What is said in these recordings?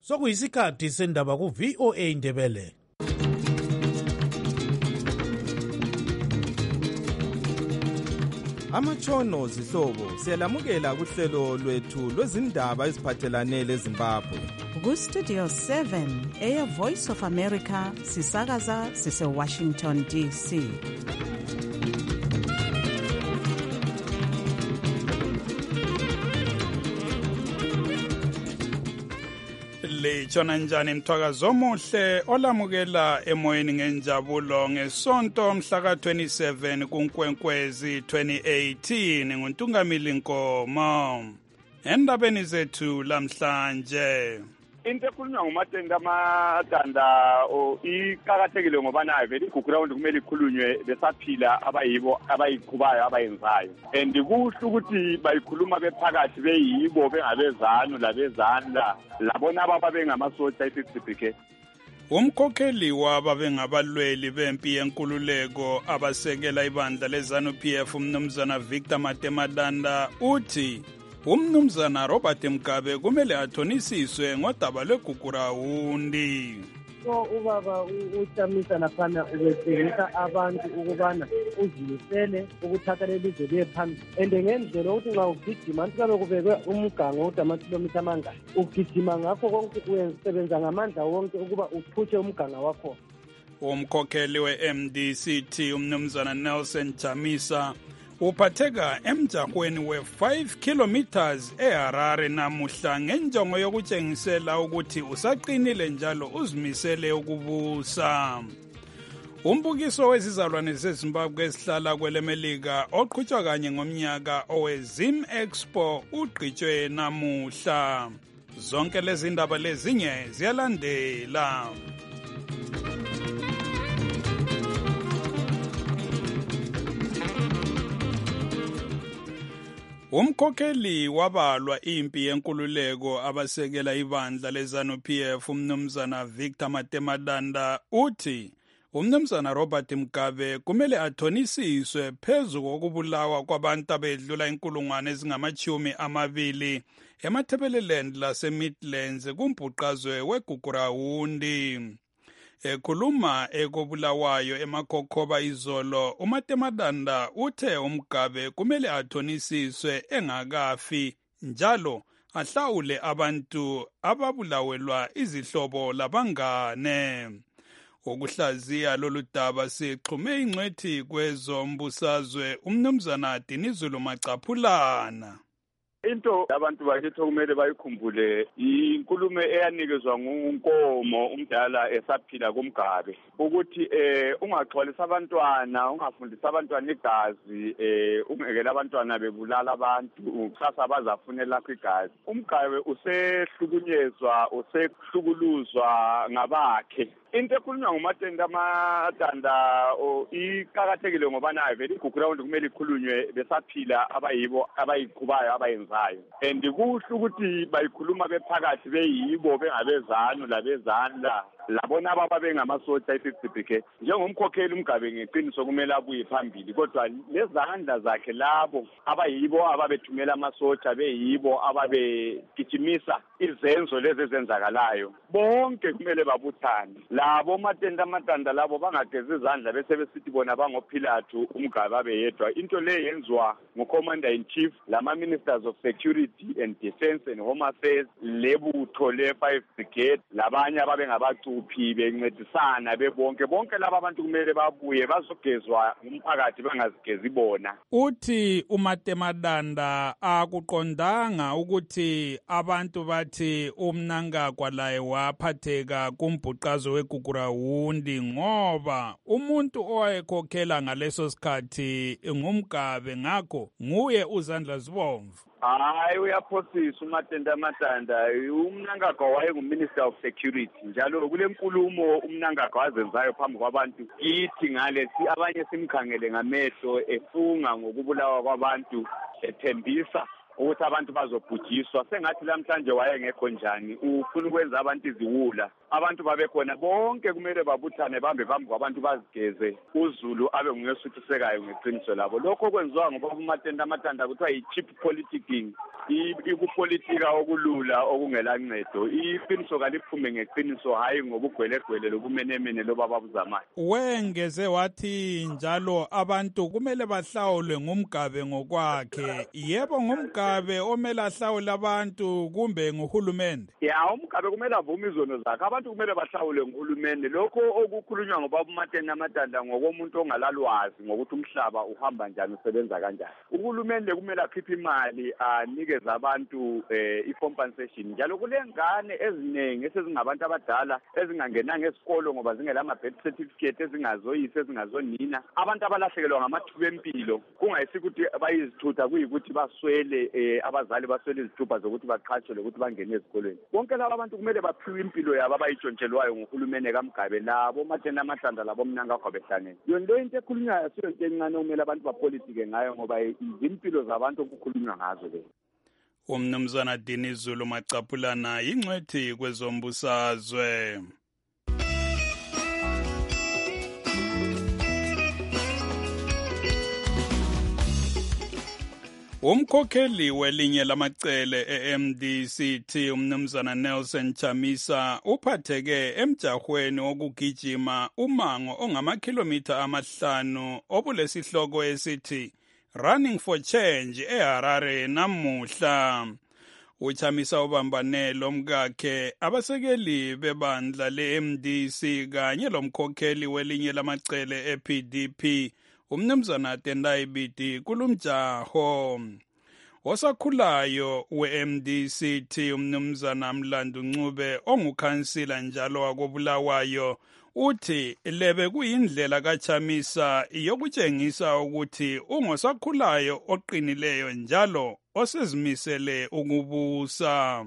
sokuyisikhathi sendaba ku-VOA Indebele. Amatshono zihlobo siyalamukela kuhlelo lwethu lwezindaba eziphathelane leZimbabwe. Ku-Studio 7 Air Voice of America sisakaza sise-Washington DC. Litshona njani mthwakazi omuhle olamukela emoyeni ngenjabulo ngesonto mhla ka-27 kuNkwenkwezi 2018 nguNtungamili Nkomo. Endabeni zethu lamhlanje into ekhulunywa ngumatenda amatanda iqakathekile ngoba nayo vele igugu rawundi kumele ikhulunywe besaphila abayibo abayiqhubayo abayenzayo and kuhle ukuthi bayikhuluma bephakathi beyibo bengabezanu labezandla labona ababa bengamasotsha i-50 umkhokheli wababengabalweli bempi yenkululeko abasekela ibandla leZANU-PF umnumzana Victor Matemadanda uthi umnumzana Robert Mugabe kumele athonisiswe ngodaba lwegugurawundi. So ubaba uShamisa laphana ubetshengisa abantu ukubana uzimisele ukuthatha lelizwe liye phambili and ngendlela ukuthi nxa ugijima anti kabe kubekwe umgango ukuthi amakhilomitha amangaki ugijima ngakho konke usebenza ngamandla wonke ukuba uphutshe umganga wakho. Umkhokheli we-MDCT umnumzana Nelson Chamisa uphatheka emjahweni we-5 kilometers eHarare namuhla ngenjongo yokutshengisela ukuthi usaqinile njalo uzimisele ukubusa. Umbukiso wezizalwane zeZimbabwe esihlala kwelemelika oqhutshwa kanye ngomnyaka owe-Zim Expo ugqitshwe namuhla. Zonke lezi ndaba lezinye ziyalandela. Umkhokheli wabalwa impi yenkululeko abasekela ibandla leZANU-PF umnumzana Victor Matemadanda uthi umnumzana Robert Mugabe kumele athonisiswe phezu kokubulawa kwabantu abedlula inkulungwane ezingama-20 eMatabeleland lase-Midlands kumbhuqazwe wegugurawundi. Ekhuluma ekobulawayo emakhokhoba izolo uMatemadanda uthe uMugabe kumele athonisiswe engakafi njalo ahlawule abantu ababulawelwa izihlobo labangane. Ukuhlaziya lolu daba sixhume ingcwethi kwezombusazwe umnumzana Dinizulu Macaphulana. Into abantu bakithi kumele bayikhumbule inkulumo eyanikezwa nguNkomo umdala esaphila kuMgabe ukuthi ungaxolisa abantwana ungafundisa abantwana igazi ungekela abantwana bebulala abantu kusasa bazafunela lakho igazi. uMgabe usehlukunyezwa usehlukuluzwa ngabakhe. Into ekhulunywa ngumatenda amatanda iqakathekile ngoba nayo vele igugu rawundi kumele ikhulunywe besaphila abayibo abayiqhubayo abayenzayo and kuhle ukuthi bayikhuluma bephakathi beyibo bengabezanu labezandla labona ababa bengamasotsha i-50 njengomkhokheli uMgabe ngeqiniso kumele abuye phambili kodwa lezandla zakhe labo abayibo ababethumela amasotsha beyibo ababegijimisa izenzo lezi ezenzakalayo bonke kumele babuthane. Labo matenda amatanda labo bangageza izandla bese besithi bona bangoPhilathu uMgabe abeyedwa. Into le yenziwa nguCommander in Chief lama Ministers of Security and Defence and Home Affairs lebutho le-5 Brigade labanye ababengabacuphi bencedisana bebonke laba abantu kumele babuye bazogezwa umphakathi bangazigezi bona. Uthi uMatemadanda akuqondanga ukuthi abantu bathi uMnangagwa laye waphatheka kumbhuqazo wegugurawundi ngoba umuntu owayekhokhela ngaleso sikhathi nguMgabe ngakho nguye uZandla Zibomvu. Hayi uyaphosisa uMatenda amatanda. uMnangagwa wayenguMinister of Security njalo kule nkulumo uMnangagwa azenzayo phambi kwabantu kithi ngale abanye simkhangele ngamehlo efunga ngokubulawa kwabantu ethembisa ukuthi abantu bazobhujiswa sengathi lamhlanje wayengekho njani ufuna ukwenza abantu iziwula abantu babekhona bonke kumele babuthane bambe phambi kwabantu bazigeze uZulu abe nguyesuthisekayo ngeqiniso labo lokho kwenziwa ngoba uMatenda amatanda kuthiwa yi-cheap politicking ikupolitika okulula okungela ncedo. Iqiniso kaliphume ngeqiniso hayi ngobugwelegwele lobumenemene loba babuzamayo. Wengeze wathi njalo abantu kumele bahlawulwe ngumgabe ngokwakhe. Yebo ngumgabe omele ahlawule abantu kumbe nguhulumende? Ya, umgabe kumele avume izono zakhe. Abantu kumele bahlawule nguhulumende. Lokho okukhulunywa ngobaba uMatena Madanda ngokomuntu ongalalwazi ngokuthi umhlaba uhamba njani usebenza kanjani. Uhulumende kumele akhiphe imali anikeze abantu i-compensation. Njalo kulengane eziningi esezingabantu abadala ezingangenanga esikolo ngoba zingela ama-birth certificate, ezingazoyise, ezingazonina. Abantu abalahlekelwa ngamathuba empilo kungayisikuthi bayizithutha kuyikuthi baswele abazali baswele izithupha zokuthi baqhatshelwe ukuthi bangene ezikolweni. Bonke laba abantu kumele baphiwe impilo yabo abayitshontshelwayo nguhulumende kaMgabe labo Matena Madanda labo Mnangagwa behlangene. Yonke into ekhulunywayo asiyonto encane okumele abantu bapolitike ngayo ngoba izimpilo zabantu okukhulunywa ngazo le. Umnumzana Dini Zulu Macaphulana yingcwethi kwezombusazwe. Umkhokheli welinye lamacele eMDCT umnumzana Nelson Chamisa uphatheke emjahweni wokugijima umango ongamakhilomitha 5 obulesihloko esithi Running for Change eHarare namuhla. Uchamisa ubambane lomkakhe abasekeli bebandla leMDC kanye lomkhokheli welinye lamacele ePDP umnumzana Tendai Biti kulumjaho. Osakhulayo weMDCT umnumzana Mlandu Ncube ongukhansila njalo wakobulawayo uthi lebe kuyindlela kaChamisa yokutshengisa ukuthi ungosakhulayo oqinileyo njalo osezimisele ukubusa.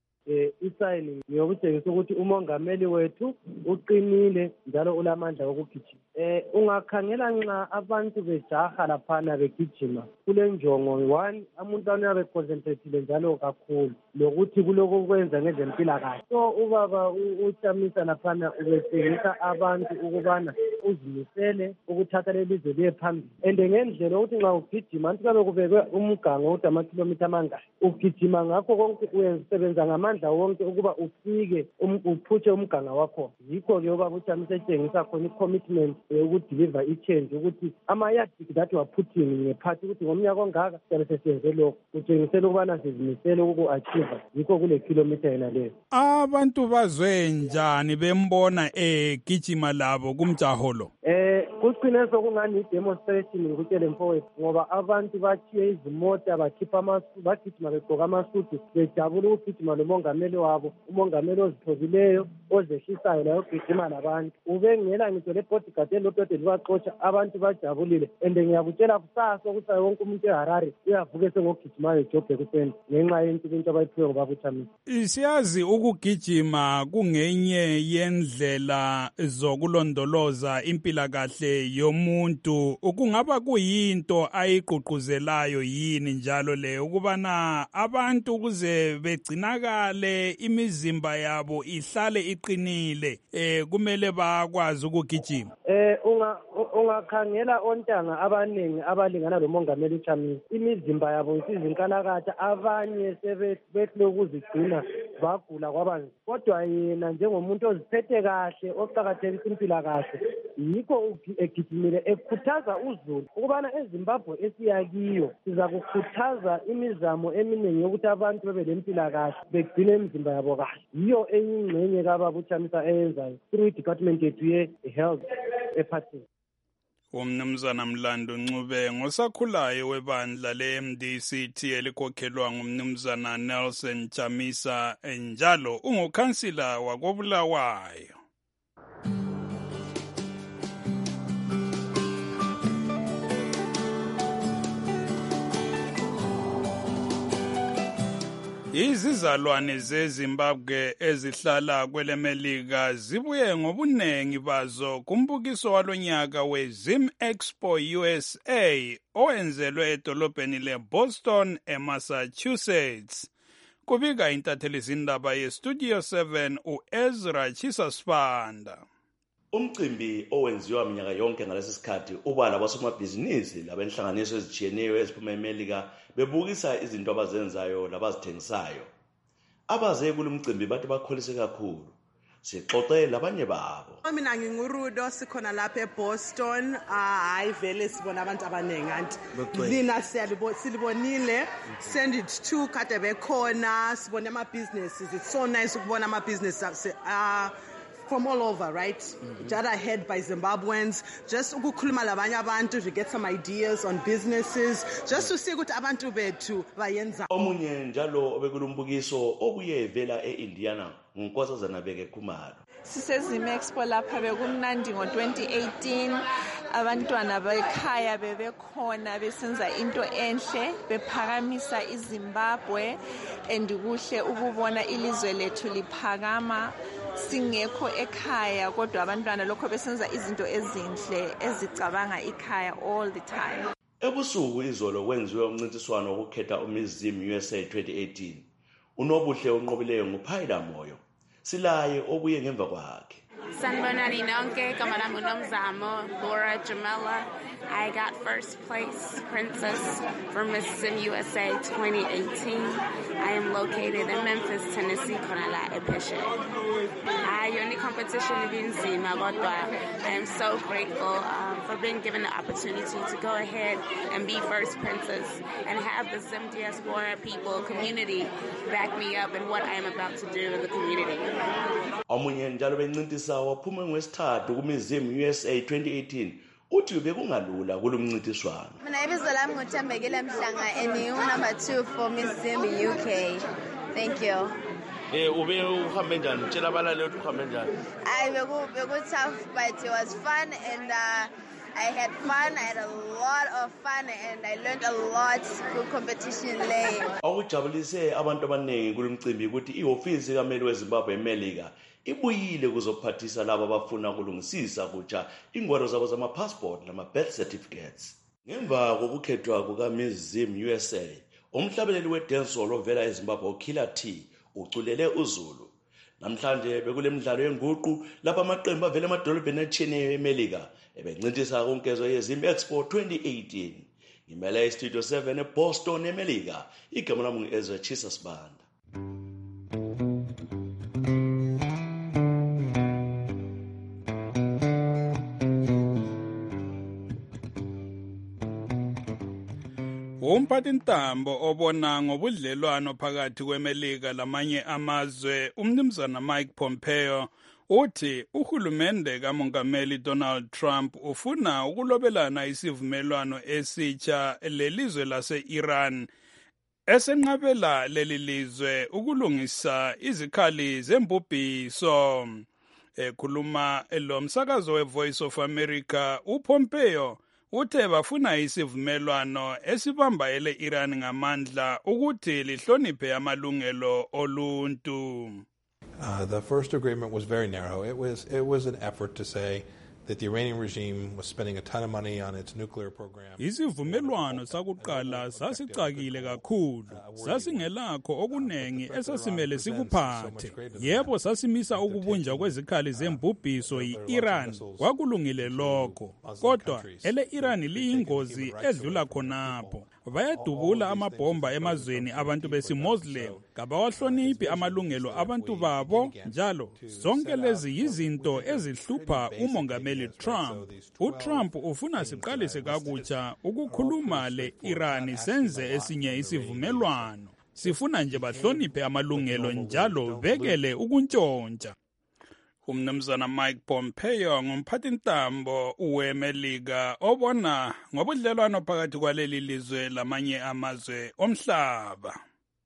Isayini ngiyokutshengisa ukuthi umongameli wethu uqinile njalo ulamandla okugijima. Ungakhangela nxa abantu bejaha laphana begijima kule njongo 1 umuntu anabe concentrated njalo kakhulu lokuthi kuloko kwenza ngezempilakahle. So ubaba uChamisa laphana ubetshengisa abantu ukubana uzimisele ukuthatha lelizwe liye phambili. Ngendlela ukuthi nxa ugijima anti kabe kubekwe umgango ukuthi amakhilomitha amangaki ugijima ngakho konke uyenza ngamandla wonke ukuba ufike uphutshe umganga wakho. Yikho ke ubaba uChamisa etshengisa khona i-commitment ukudeliver i-change ukuthi ama-yardstick that were putting ngephathi ukuthi ngomnyaka ongaka siyabe sesenze lokho kutshengisela ukubana sizimisele uku-achieve yikho kule kilometer yena leyo. Abantu bazwe njani bembona gijima labo kumjaho lo? Kuqine sokungani i-demonstration ngikutshele mfowethu ngoba abantu bathiye izimota bakhipha bagijima begqoka amasudu bejabula ukugijima lomongameli wabo, umongameli ozithobileyo ozehlisayo layo ogijima labantu. Ubengela ngitsho le-bodyguard elotode libaxotsha abantu bajabulile and ngiyakutshela kusasa ukuthi wonke umuntu eHarare uyavuka sengogijimayo ejobhe ekuseni ngenxa yento abayiphiwe ngobaba uChamisa. Siyazi ukugijima kungenye yendlela zokulondoloza impilakahle yomuntu. Kungaba kuyinto ayiqhuquzelayo yini njalo le ukubana abantu kuze begcinakale imizimba yabo ihlale iqinile kumele bakwazi ukugijima? Ungakhangela ontanga abaningi abalingana lomongameli uChamisa imizimba yabo isizinkalakatha, abanye sebehle ukuzigcina bagula kwabanzi, kodwa yena njengomuntu oziphethe kahle oqakathekisa impilakahle yikho egijimile ekhuthaza uzulu ukubana eZimbabwe esiyakiyo siza kukhuthaza imizamo eminingi yokuthi abantu bebe lempilakahle begcine imizimba yabo kahle. Yiyo eyingxenye kababa uChamisa eyenzayo through i-department yethu ye-health ephathini. Umnumzana Mlandu Ncube ngosakhulayo webandla le-MDCT elikhokhelwa ngumnumzana Nelson Chamisa njalo ungukhansila wakobulawayo. Izizalwane zeZimbabwe ezihlala kwelemelika zibuye ngobunengi bazo kumbukiso walonyaka weZim Expo USA owenzelwe edolobheni leBoston eMassachusetts. Kubika intatheli zindaba yeStudio 7 uEzra Chisasfanda. Umcimbi owenziwa minyaka yonke ngalesi sikhathi uba labasomabhizinisi labenhlanganiso ezijiyeneyo eziphuma eMelika bebukisa izinto abazenzayo labazithengisayo. Abaze kulumcimbi bathi bakholise kakhulu. Sixoxe labanye babo. Mina nginguRudo sikhona lapha eBoston. Hayi vele sibona abantu abaningi anti lina silibonile send it to kade bekhona sibona ama businesses. It's so nice ukubona ama businesses from all over, right? That are head by Zimbabweans. Just ukukhuluma labanye abantu to get some ideas on businesses, just to see ukuthi abantu bethu bayenza. Omunye njalo obekulumbukiso obuye vela eIndiana nguNkosazana Beke Khumalo. Sisezime Expo lapha bekumnandi ngo2018 abantwana bekhaya bebekhona besenza into enhle bephakamisa iZimbabwe andikuhle ukubona ilizwe lethu liphakama singekho ekhaya kodwa abantwana lokho besenza izinto ezinhle ezicabanga ikhaya all the time. Ebusuku izolo kwenziwe umncintiswano wokukhetha uMizzim USA 2018. Unobuhle onqobileyo nguPhayila Moyo. Silaye obuye ngemva kwakhe. Sanibonani nonke, gama lami uNomzamo Laura Jamela. I got first place Princess for Miss Sim USA 2018. I am located in Memphis, Tennessee, khona la ePhesheya. Yoni competition ibinzima kodwa I am so grateful for being given the opportunity to go ahead and be first princess and have the Sim diaspora people community back me up in what I am about to do in the community. Omunye njalo bencintisa waphuma ngwesithathu kuMizzim USA 2018 uthi bekungalula kulumncintiswano. Mina ibizo lami nguThembekile Mhlanga and number 2 for Mizzim UK. Thank you. Ube uhambe njani? Tshela abalaleli ukuthi uhambe njani? Beku tough but it was fun and I had fun. I had a lot of fun and I learned a lot good competition lay. Okujabulise abantu abaningi kulumcimbi ukuthi ihofisi kaMeli weZimbabwe eMelika ibuyile kuzophathisa labo abafuna ukulungisisa kutsha ingwalo zabo zama-passport nama-birth certificates. Ngemva kokukhethwa kukaMizzim USA, umhlabeleli we-dancehall ovela eZimbabwe uKiller T uculele uZulu. Namhlanje bekule midlalo yenguqu lapha amaqembu avela emadolobheni atshiyeneyo eMelika ebencintisa kunkezo yeZim Expo 2018. Ngimele iStudio 7 eBoston eMelika. Igama lami ngu-Ezra Chisa Sibanda. Umphathintambo obona ngobudlelwano phakathi kweMelika lamanye amazwe uMnumzana Mike Pompeo uthi uhulumende kaMongameli Donald Trump ufuna ukulobelana isivumelwano esitsha lelizwe lase-Iran esenqabela leli lizwe ukulungisa izikhali zembubhiso. Ekhuluma lo msakazo weVoice of America, uPompeo uthe bafuna isivumelwano esibambayele Iran ngamandla ukuthi lihloniphe amalungelo oluntu. The first agreement was very narrow. It was an effort to say that the Iranian regime was spending a ton of money on its nuclear program. Isivumelwano sakuqala sasicakile kakhulu. Sasingelakho okunengi esasimele sikuphathe. Yebo sasimisa ukubunja kwezikhali zembubhiso yi-Iran. Kwakulungile lokho. Kodwa ele-Iran liyingozi edlula khonapho. Bayadubula amabhomba emazweni abantu besi-Muslim. Kabawahloniphi amalungelo abantu babo njalo. Zonke lezi yizinto ezihlupha uMongameli Trump. uTrump ufuna siqalise kakutsha ukukhuluma le-Iran senze esinye isivumelwano. Sifuna nje bahloniphe amalungelo njalo bekele ukuntshontsha. Umnumzana Mike Pompeo ngumphathintambo weMelika obona ngobudlelwano phakathi kwaleli lizwe lamanye amazwe omhlaba.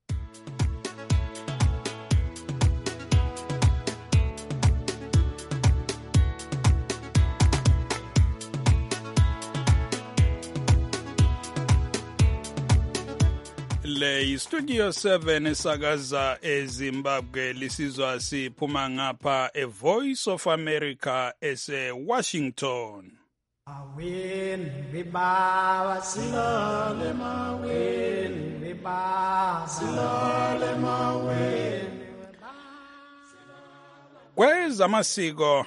Le Studio 7 esakaza eZimbabwe lisizwa siphuma ngapha eVoice of America ese-Washington. Maweni bebaba silale maweni bebaba silale maweni Kwezamasiko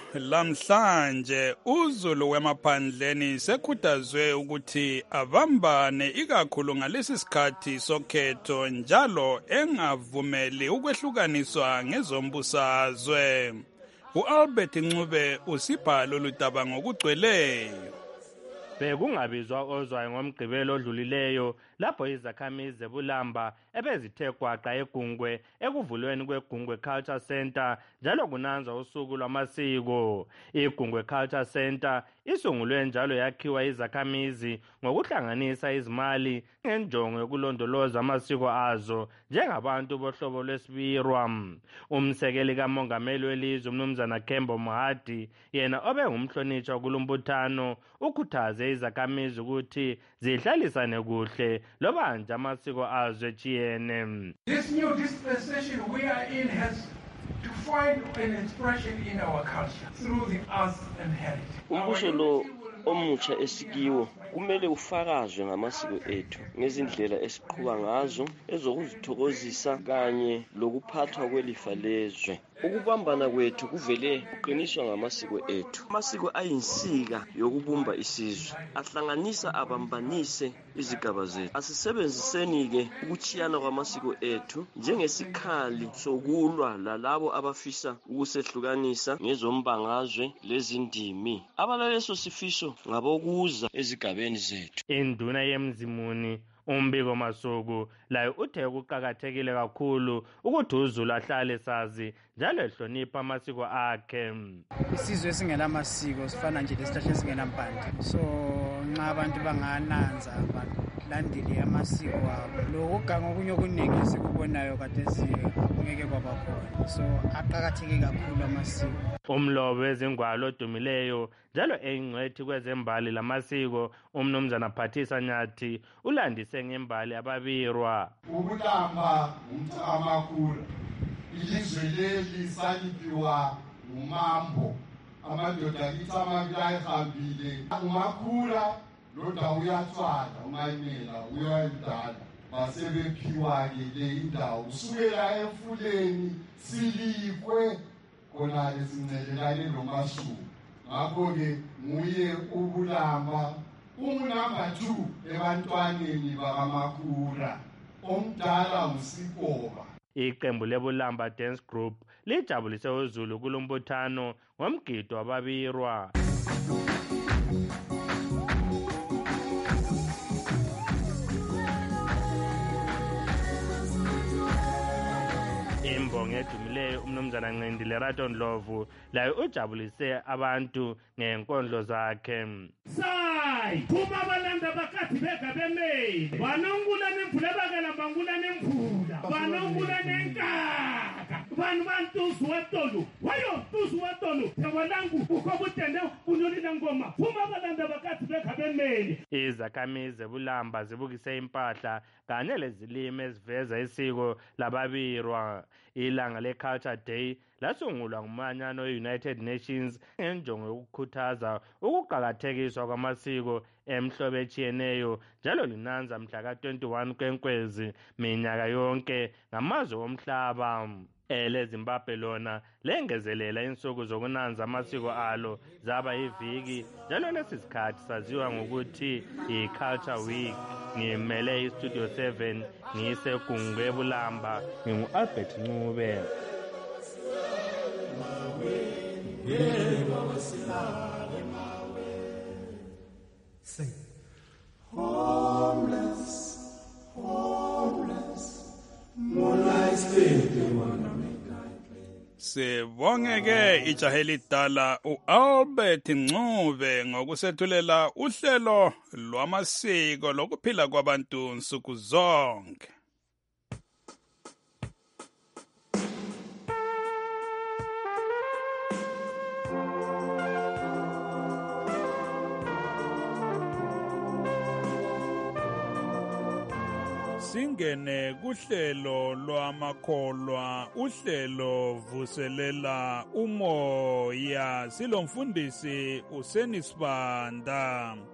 lamhlanje uZulu wemaphandleni sekhuthazwe ukuthi abambane ikakhulu ngalesi sikhathi sokhetho njalo engavumeli ukwehlukaniswa ngezombusazwe. U-Albert Ncube usibhalo ludaba ngokugcweleyo. Bekungabizwa ozwayo ngomgqibelo odlulileyo lapho izakhamizi zebulamba ebezithe gwaqa eGungwe ekuvulweni kweGungwe Culture Center njalo kunanzwa usuku lwamasiko. iGungwe Culture Center isungulwe njalo yakhiwa izakhamizi ngokuhlanganisa izimali ngenjongo yokulondoloza amasiko azo njengabantu bohlobo lwesibirwa. Umsekeli kamongameli welizwe uMnumzana Kembo Mohadi yena obengumhlonitshwa kulombuthano ukhuthaze izakhamizi ukuthi zihlalisane kuhle loba nje amasiko azo ejiyene. This new dispensation we are in has to find an expression in our culture through the arts and heritage. Umbusho lo omutsha esikiwo kumele ufakazwe ngamasiko ethu ngezindlela esiqhuba ngazo ezokuzithokozisa kanye lokuphathwa kwelifa lezwe. Ukubambana kwethu kuvele kuqiniswa ngamasiko ethu. Amasiko ayinsika yokubumba isizwe, ahlanganisa abambanise izigaba zethu. Asisebenziseni-ke ukuchiyana kwamasiko ethu njengesikhali sokulwa lalabo abafisa ukusehlukanisa ngezombangazwe lezindimi. Abalaleso sifiso ngabokuza ezigabeni zethu. Induna yemzimuni umbiko Masuku layo uthe kuqhakathekile kakhulu ukuthi uZulu ahlale sazi njalo ehlonipha amasiko akhe. Isizwe esingela amasiko sifana nje lesihlahla esingenampande. So nxa abantu bangananza balandele amasiko abo lokuganga okunye okuningi esikubonayo kade ngeke kwabakhona. So aqhakatheke kakhulu amasiko. Umlobo wezingwalo odumileyo njalo engcwethi kwezembali lamasiko uMnumzana Phathisa Nyathi ulandise ngembali ababirwa. Ubulamba uMthamakhura ilizwe leli saliphiwa ngumambo amadoda kithi amabili ayihambile uMakhura loda uyathwala umayimela uyayidala basebephiwa-ke le indawo kusukela emfuleni silikwe khona sincedekane noMasuku. Ngakho-ke nguye ubulamba ungunumber 2 ebantwaneni bakaMakhura omdala uSikoba. Iqembu lebulamba Dance Group lijabulise uZulu kulombuthano ngomgido wababirwa. Imbongo edumileyo uMnumzana Ncindile Rato Ndlovu layo ujabulise abantu ngenkondlo zakhe. Sai kuma balanda bakathi begabemeli banongula nemvula bakalamba ngula nemvula banongula nenkaka bantu watolo wayo tusu watolo tawalangu ukobutende unolina ngoma kuma balanda bakathi begabemeli. Izakhamizi zebulamba zibukise impahla kanye lezilimi eziveza isiko lababirwa. Ilanga le-Culture Day lasungulwa ngumanyano we-United Nations ngenjongo yokukhuthaza ukuqakathekiswa kwamasiko emhlobo etshiyeneyo njalo linanza mhla ka-21 Nkwenkwezi minyaka yonke ngamazwe omhlaba. EleZimbabwe lona lengezelela insuku zokunanza amasiko alo zaba iviki njalo lesi sikhathi saziwa ngokuthi i-Culture Week. Ngimele iStudio 7 ngiseGungwe Bulamba ngingu-Albert Ncube. Homeless, homeless, moonlight sleeping. Sibonge-ke ijaha elidala u-Albert Ncube ngokusethulela uhlelo lwamasiko lokuphila kwabantu nsuku zonke. Singene kuhlelo lwamakholwa uhlelo vuselela umoya silomfundisi uSenisibanda.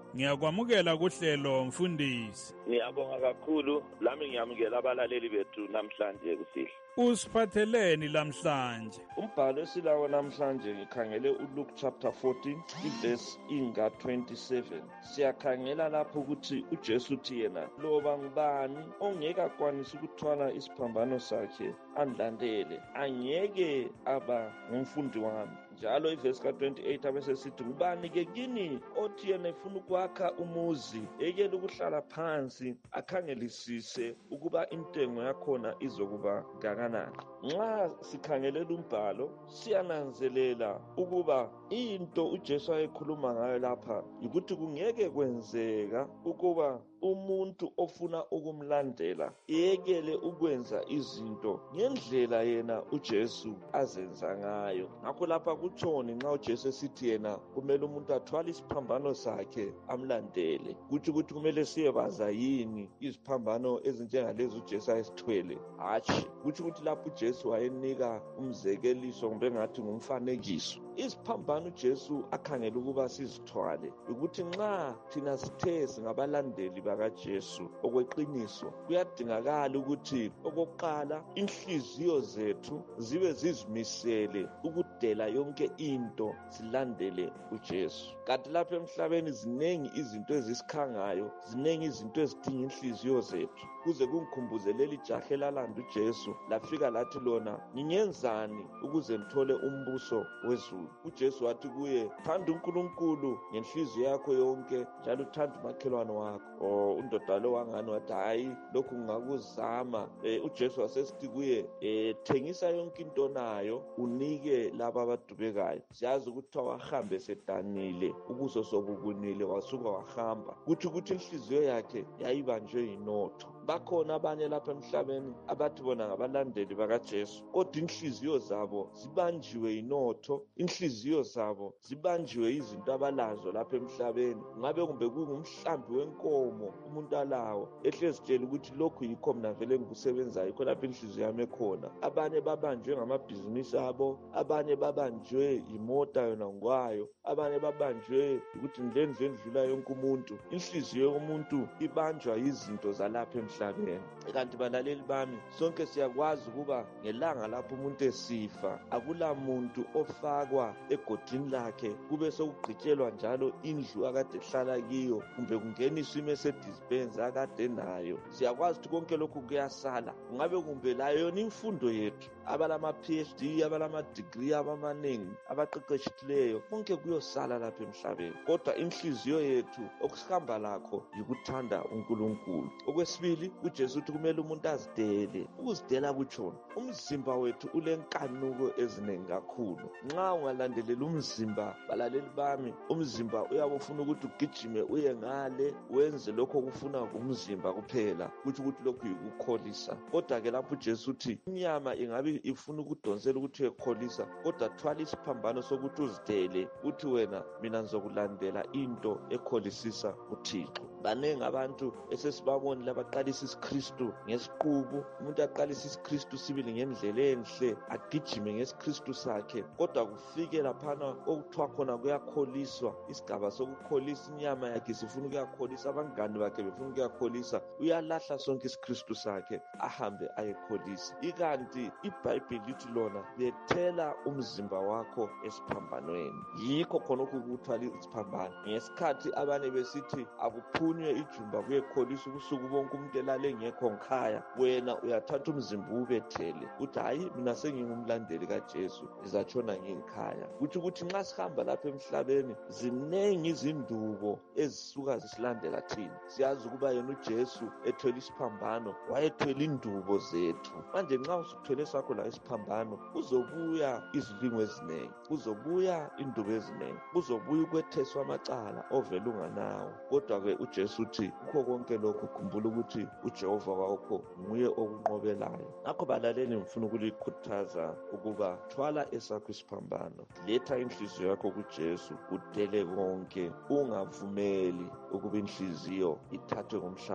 Ngiyakwamukela kuhlelo mfundisi. Ngiyabonga kakhulu, lami ngiyamukela abalaleli bethu namhlanje kusihle. Usiphatheleni lamhlanje? Umbhalo esilawo namhlanje ngikhangele uLuke chapter 14 iverse inga 27. Siyakhangela lapho ukuthi uJesu uthi yena loba ngubani ongeke akwanise ukuthwala isiphambano sakhe andlandele angeke aba ngumfundi wami. Njalo iverse ka28 abesesithi ngubani ke kini othi yena efuna ukwakha umuzi ekele ukuhlala phansi akhangelisise ukuba intengo yakhona izokuba kangakanani. Nxa sikhangelela umbhalo siyananzelela ukuba into uJesu ayekhuluma ngayo lapha ukuthi kungeke kwenzeka ukuba umuntu ofuna ukumlandela yekele ukwenza izinto ngendlela yena uJesu azenza ngayo. Ngakho lapha kutshoni nxa uJesu esithi yena kumele umuntu athwale isiphambano sakhe amlandele, kuthi ukuthi kumele siyebaza yini iziphambano ezinjengalezi uJesu ayesithwele. Hatshi, kuthi ukuthi lapho uJesu wayenika umzekeliso kumbe ngathi ngumfanekiso. Isiphambano uJesu akhangela ukuba sizithwale ukuthi nxa thina sithe singabalandeli bakaJesu okweqiniso, kuyadingakala ukuthi okokuqala inhliziyo zethu zibe zizimisele ukudela yonke into silandele uJesu. Kanti lapha emhlabeni zinengi izinto ezisikhangayo, zinengi izinto ezidinga inhliziyo zethu. Kuze kungikhumbuzeleli ijahe lalanda uJesu lafika lathi lona ngingenzani ukuze ngithole umbuso wezulu. uJesu wathi kuye, thanda uNkulunkulu ngenhliziyo yakho yonke njalo uthanda umakhelwane wakho. Undoda lo wangani wathi hayi lokhu ngingakuzama. uJesu wasesithi kuye, thengisa yonke into nayo unike laba abadubekayo. Siyazi ukuthi wahambe sedanile ubuso sobubunile wasuka wahamba. Kuthi inhliziyo yakhe yayibanjwe yinotho. Bakhona abanye lapha emhlabeni abathi bona ngabalandeli bakaJesu kodwa inhliziyo zabo zibanjiwe yinotho, inhliziyo zabo zibanjiwe izinto abalazo lapha emhlabeni. Ngabe kumbe kungumhlambi wenkomo umuntu alawo ehlezi tshela ukuthi lokhu yikho mina vele ngikusebenzayo, yikho lapha inhliziyo yami ekhona. Abanye babanjwe ngamabhizinisi abo, abanye babanjwe imota yona ngwayo, abanye babanjwe ukuthi ngenze endlula yonke umuntu. Inhliziyo yomuntu ibanjwa izinto zalapha emhlabeni. Kanti balaleli bami, sonke siyakwazi ukuba ngelanga lapho umuntu esifa akula muntu ofakwa egodini lakhe kube sokugqitshelwa njalo indlu akade ehlala kiyo kumbe kungeniswa iMercedes Benz akade nayo. Siyakwazi ukuthi konke lokhu kuyasala. Ngabe kumbe layo yona imfundo yethu, abalama PhD, abalama degree abamanengi abaqeqeshileyo, konke kuyosala lapha emhlabeni. Kodwa inhliziyo yethu okusihamba lakho yikuthanda uNkulunkulu. Okwesibili, uJesu uthi kumele umuntu azidele. Ukuzidela kutshona umzimba wethu ulenkanuko eziningi kakhulu. Nxa ungalandelela umzimba, balaleli bami, umzimba uyabe ufuna ukuthi ugijime uye ngale wenze lokho okufuna umzimba kuphela, kuthi ukuthi lokhu yikukholisa. Kodwa ke lapho uJesu uthi inyama ingabe ifuna ukudonsela ukuthi uyekholisa, kodwa thwala isiphambano sokuthi uzidele uthi wena mina ngizokulandela into ekholisisa uThixo. Banengi abantu esesibabona labaqalisa isiKristu ngesiqubu. Umuntu aqalisa isiKristu sibili ngendlela enhle, agijime ngesiKristu sakhe, kodwa kufike laphana okuthiwa khona kuyakholiswa. Isigaba sokukholisa inyama yakhe sifuna ukuyakholisa, abangani bakhe befuna ukuyakholisa, uyalahla sonke isiKristu sakhe ahambe ayekholisa. Ikanti iBhayibheli lithi lona bethela umzimba wakho esiphambanweni. Yikho khona ukuthwala isiphambano. Ngesikhathi abanye besithi akuphunywe ijumba kuyekholisa ubusuku bonke umuntu elale ngekho ngikhaya, wena uyathatha umzimba ubethele uthi hayi mina sengingumlandeli kaJesu ngizatshona ngikhaya. Ukuthi nxa sihamba lapha emhlabeni zinengi izindubo ezisuka zisilandela thina. Siyazi ukuba yena uJesu ethwele isiphambano wayethwele indubo zethu. Manje nxa usuthwele sakho la isiphambano uzobuya izilingo eziningi, uzobuya indubo eziningi, uzobuya ukwetheswa amacala ovela unganawo. Kodwa ke uJesu uthi kukho konke lokhu khumbula ukuthi uJehova wakho nguye okunqobelayo. Ngakho balaleli ngifuna ukulikhuthaza ukuba thwala esakho isiphambano, letha inhliziyo yakho kuJesu, udele konke, ungavumeli ukuba inhliziyo ithathwe ngumhlaba.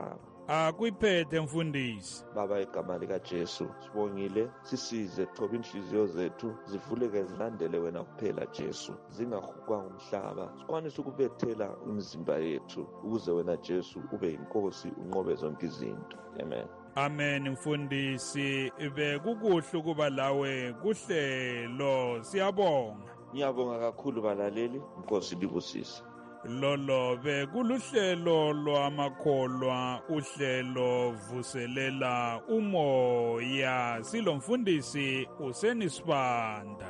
Akuyiphethe mfundisi. Baba, igama likaJesu sibongile, sisize thoba inhliziyo zethu zivuleke zilandele wena kuphela Jesu, zingahukwa ngumhlaba. Sikwanise ukubethela imizimba yethu ukuze wena Jesu ube inkosi unqobe zonke izinto. Amen. Amen mfundisi, bekukuhle ukuba lawe kuhlelo. Siyabonga. Ngiyabonga kakhulu balaleli, inkosi libusise. Lolo bekuluhlelo lwamakholwa, uhlelo vuselela umoya. Silo mfundisi usenisibanda.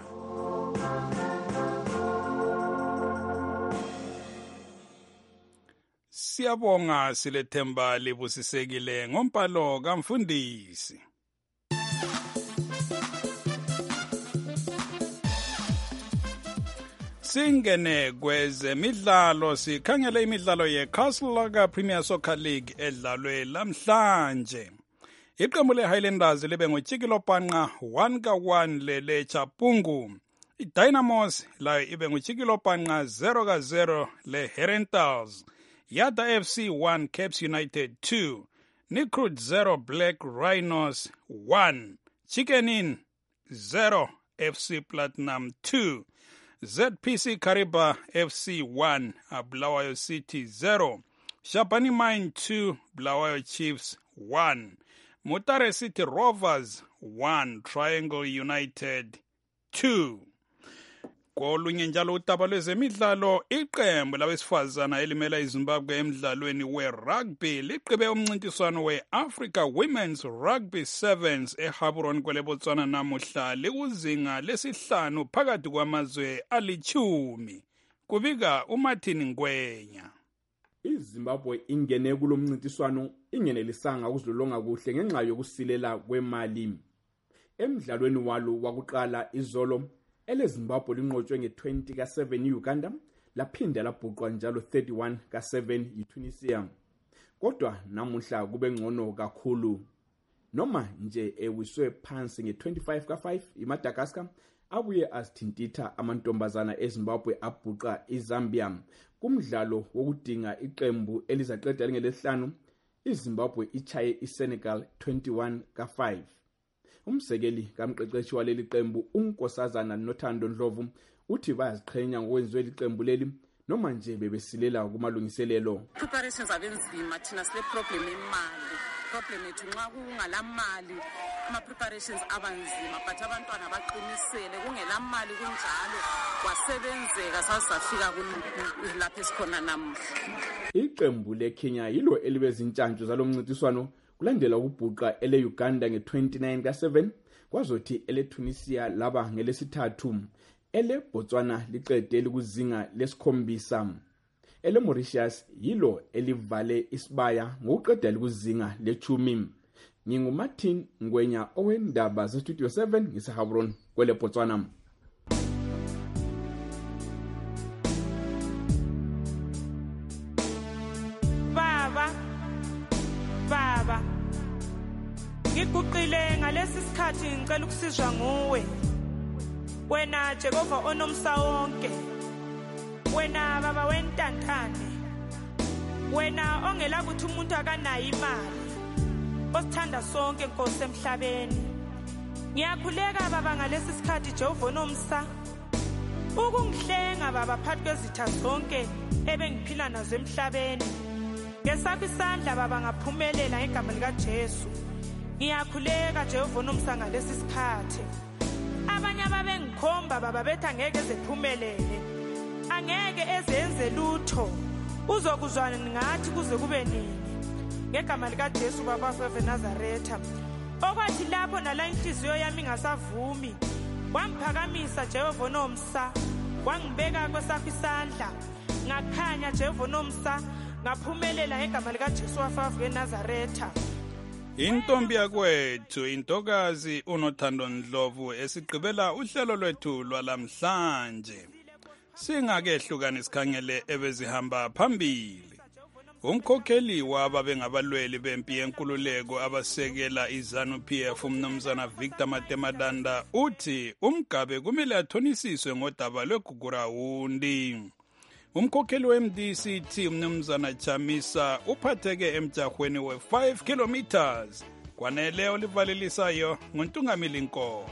Siyabonga silethemba libusisekile ngompalo kamfundisi. Singene kwezemidlalo, sikhangele imidlalo yeCastle Premier Soccer League edlalwe lamhlanje. Iqembu leHighlanders libe ngotshikilo panqa 1-1 leChapungu. iDynamos layo ibe ngotshikilo panqa 0-0 leHerentals. Yada FC 1 Caps United 2. Nikrut 0 Black Rhinos 1. Chicken Inn 0 FC Platinum 2. ZPC Kariba FC 1, Bulawayo City 0. Shabani Mine 2, Bulawayo Chiefs 1. Mutare City Rovers 1, Triangle United 2. Kolunye njalo udaba lwezemidlalo, iqembu labesifazana elimela iZimbabwe emidlalweni we-rugby liqibe umncintiswano we-Africa Women's Rugby Sevens eHaburon kwele Botswana namuhla likuzinga lesihlanu phakathi kwamazwe ali-10. Kubika uMartin Ngwenya. iZimbabwe ingene kulomncintiswano ingenelisanga ukuzilolonga kuhle ngenxa yokusilela kwemali. Emidlalweni walo wakuqala izolo eleZimbabwe linqotshwe nge-20 ka-7 Uganda, laphinda labhuqwa njalo 31 ka-7 yiTunisia. Kodwa namuhla kube ngcono kakhulu. Noma nje ewiswe phansi nge-25 ka-5 iMadagascar, abuye azithintitha amantombazana eZimbabwe abhuqa iZambia. Kumdlalo wokudinga iqembu elizaqeda ngelesihlanu, iZimbabwe ichaye iSenegal 21 ka-5. Umsekeli kamqeqeshi waleli qembu uNkosazana Nothando Ndlovu uthi bayaziqhenya ngokwenziwe liqembu leli noma nje bebesilela kumalungiselelo. Preparations abenzima, thina sile problem imali. Problem ethu nxa kungalamali ama preparations abanzima, but abantwana baqinisele kungelamali kunjalo kwasebenzeka sasafika lapha esikhona namuhla. Iqembu leKenya yilo elibezintshantshu zalomncintiswano kulandela ukubhuqa ele-Uganda nge-29 ka-7, kwazothi ele-Tunisia laba ngelesithathu. Ele-Botswana liqede likuzinga lesikhombisa. Ele-Mauritius yilo elivale isibaya ngokuqeda likuzinga le-10. NginguMartin Ngwenya owendaba zeStudio 7 ngiseHaburon kwele Botswana. Baba, ngiguqile ngalesi sikhathi ngicela ukusizwa nguwe. Wena Jehova onomsa wonke. Wena baba wentantane. Wena ongela kuthi umuntu akanayo imali. Osithanda sonke Nkosi emhlabeni. Ngiyakhuleka baba ngalesi sikhathi Jehova onomsa. Ukungihlenga baba phakathi kwezitha zonke ebengiphila nazo emhlabeni. Ngesakho isandla baba ngaphumelela ngegama lika Jesu. Ngiyakhuleka Jehova nomsa ngalesi sikhathi. Abanye ababengikhomba baba bethi angeke ezephumelele. Angeke ezenze lutho. Uzokuzwana ngathi kuze kube nini. Ngegama lika Jesu baba weNazaretha. Okwathi lapho nala inhliziyo yami ngasavumi. Wamphakamisa Jehova nomsa. Wangibeka kwesakho isandla. Ngakhanya Jehova nomsa. Ngaphumelela ngegama lika Jesu weNazaretha. Intombi yakwethu intokazi uNothando Ndlovu esigqibela uhlelo lwethu lwalamhlanje. Singakehluka sikhangele ebezihamba phambili. Umkhokheli wababengabalweli bempi yenkululeko abasekela iZANU-PF umnumzana Victor Matemadanda uthi umgabe kumele athonisiswe ngodaba lweGugurawundi. umkhokheli we-MDCT umnumzana Chamisa uphatheke emjahweni we-5 kilometers kwanele olivalelisayo nguntungamili Nkomo.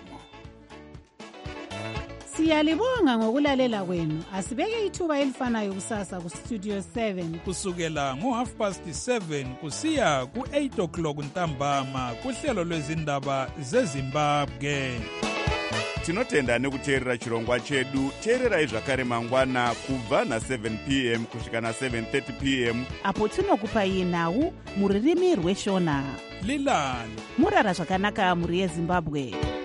Siyalibonga ngokulalela kwenu. Asibeke ithuba elifanayo kusasa ku Studio 7 kusukela ngo7:30 kusiya ku8:00 ntambama kuhlelo lwezindaba zeZimbabwe. Tinotenda nekuteerera chirongwa chedu. Teererai zvakare mangwana kubva na7 p.m. kusvika na7:30 p.m. apo tinokupai nhau muririmi rweshona. Lilani murara zvakanaka muri yeZimbabwe.